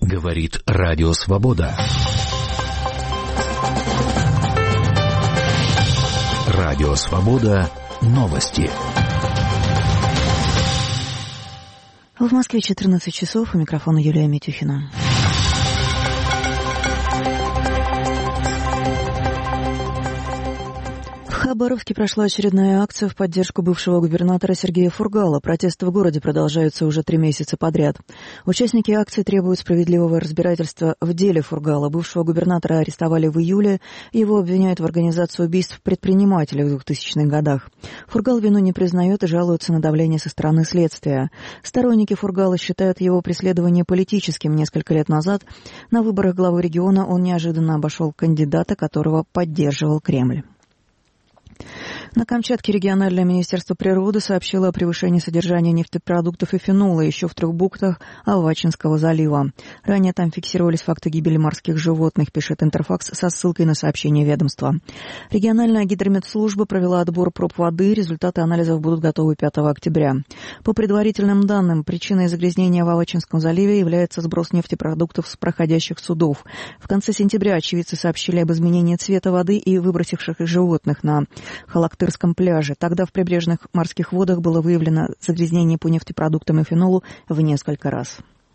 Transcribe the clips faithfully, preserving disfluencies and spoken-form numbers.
Говорит Радио Свобода. Радио Свобода. Новости. В Москве четырнадцать часов. У микрофона Юлия Митюхина. В Хабаровске прошла очередная акция в поддержку бывшего губернатора Сергея Фургала. Протесты в городе продолжаются уже три месяца подряд. Участники акции требуют справедливого разбирательства в деле Фургала. Бывшего губернатора арестовали в июле. Его обвиняют в организации убийств предпринимателей в двухтысячных годах. Фургал вину не признает и жалуется на давление со стороны следствия. Сторонники Фургала считают его преследование политическим. Несколько лет назад на выборах главы региона он неожиданно обошел кандидата, которого поддерживал Кремль. На Камчатке региональное министерство природы сообщило о превышении содержания нефтепродуктов и фенола еще в трех бухтах Авачинского залива. Ранее там фиксировались факты гибели морских животных, пишет Интерфакс со ссылкой на сообщение ведомства. Региональная гидрометслужба провела отбор проб воды, результаты анализов будут готовы пятого октября. По предварительным данным, причиной загрязнения в Авачинском заливе является сброс нефтепродуктов с проходящих судов. В конце сентября очевидцы сообщили об изменении цвета воды и выбросивших их животных на Халактырском пляже. Тогда в прибрежных морских водах было выявлено загрязнение по нефтепродуктам и фенолу в несколько раз.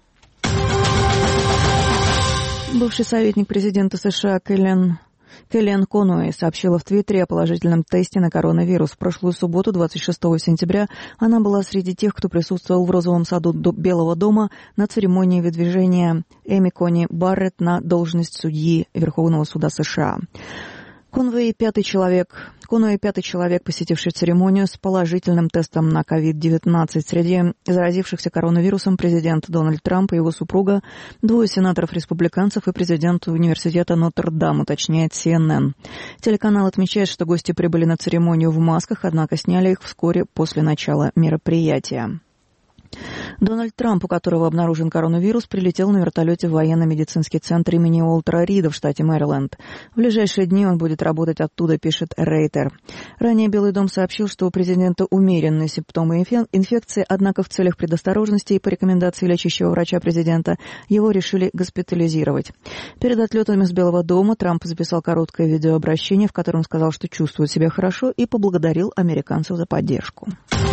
Бывший советник президента США Келлен Келлен Конуэй сообщила в Твиттере о положительном тесте на коронавирус. В прошлую субботу, двадцать шестого сентября, она была среди тех, кто присутствовал в Розовом саду Белого дома на церемонии выдвижения Эми Кони Барретт на должность судьи Верховного суда США. Конуэй пятый человек, Конуэй пятый человек, посетивший церемонию с положительным тестом на ковид девятнадцать. Среди заразившихся коронавирусом президент Дональд Трамп и его супруга, двое сенаторов-республиканцев и президент университета Нотр-Дам, уточняет Си Эн Эн. Телеканал отмечает, что гости прибыли на церемонию в масках, однако сняли их вскоре после начала мероприятия. Дональд Трамп, у которого обнаружен коронавирус, прилетел на вертолете в военно-медицинский центр имени Уолтера Рида в штате Мэриленд. В ближайшие дни он будет работать оттуда, пишет Рейтер. Ранее Белый дом сообщил, что у президента умеренные симптомы инфекции, однако в целях предосторожности и по рекомендации лечащего врача президента его решили госпитализировать. Перед отлетом из Белого дома Трамп записал короткое видеообращение, в котором сказал, что чувствует себя хорошо, и поблагодарил американцев за поддержку.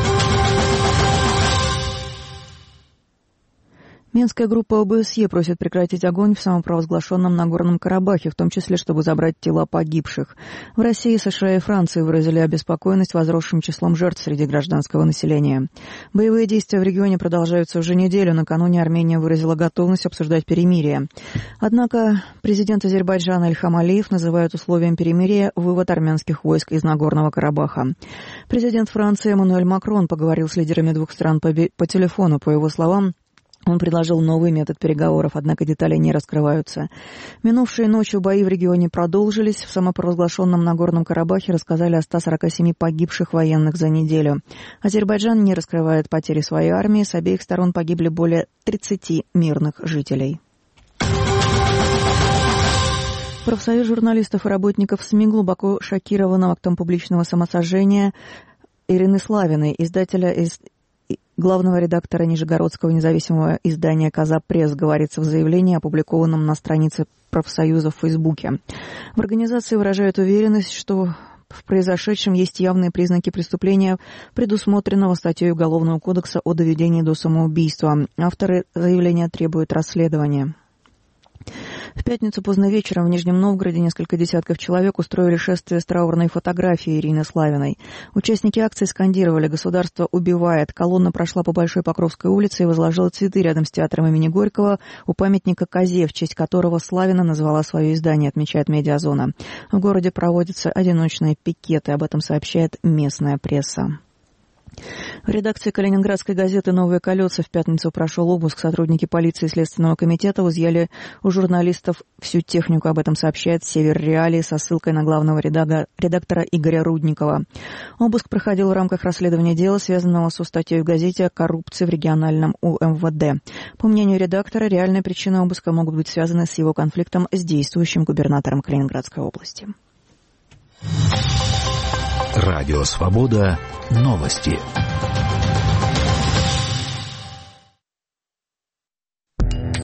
Минская группа О Бэ Эс Е просит прекратить огонь в самопровозглашенном Нагорном Карабахе, в том числе, чтобы забрать тела погибших. В России, США и Франции выразили обеспокоенность возросшим числом жертв среди гражданского населения. Боевые действия в регионе продолжаются уже неделю. Накануне Армения выразила готовность обсуждать перемирие. Однако президент Азербайджана Ильхам Алиев называет условием перемирия вывод армянских войск из Нагорного Карабаха. Президент Франции Эммануэль Макрон поговорил с лидерами двух стран по, по телефону. По его словам, он предложил новый метод переговоров, однако детали не раскрываются. Минувшей ночью бои в регионе продолжились. В самопровозглашенном Нагорном Карабахе рассказали о ста сорока семи погибших военных за неделю. Азербайджан не раскрывает потери своей армии. С обеих сторон погибли более тридцати мирных жителей. Профсоюз журналистов и работников СМИ глубоко шокирован актом публичного самосожжения Ирины Славиной, издателя из главного редактора нижегородского независимого издания «Коза-пресс», говорится в заявлении, опубликованном на странице профсоюза в Фейсбуке. В организации выражают уверенность, что в произошедшем есть явные признаки преступления, предусмотренного статьей Уголовного кодекса о доведении до самоубийства. Авторы заявления требуют расследования. В пятницу поздно вечером в Нижнем Новгороде несколько десятков человек устроили шествие с траурной фотографией Ирины Славиной. Участники акции скандировали «Государство убивает». Колонна прошла по Большой Покровской улице и возложила цветы рядом с театром имени Горького у памятника Козе, в честь которого Славина назвала свое издание, отмечает Медиазона. В городе проводятся одиночные пикеты, об этом сообщает местная пресса. В редакции калининградской газеты «Новые колеса» в пятницу прошел обыск. Сотрудники полиции и Следственного комитета изъяли у журналистов всю технику. Об этом сообщает «Север Реалии» со ссылкой на главного редактора Игоря Рудникова. Обыск проходил в рамках расследования дела, связанного со статьей в газете о коррупции в региональном У Эм Вэ Дэ. По мнению редактора, реальные причины обыска могут быть связаны с его конфликтом с действующим губернатором Калининградской области. Радио «Свобода». Новости.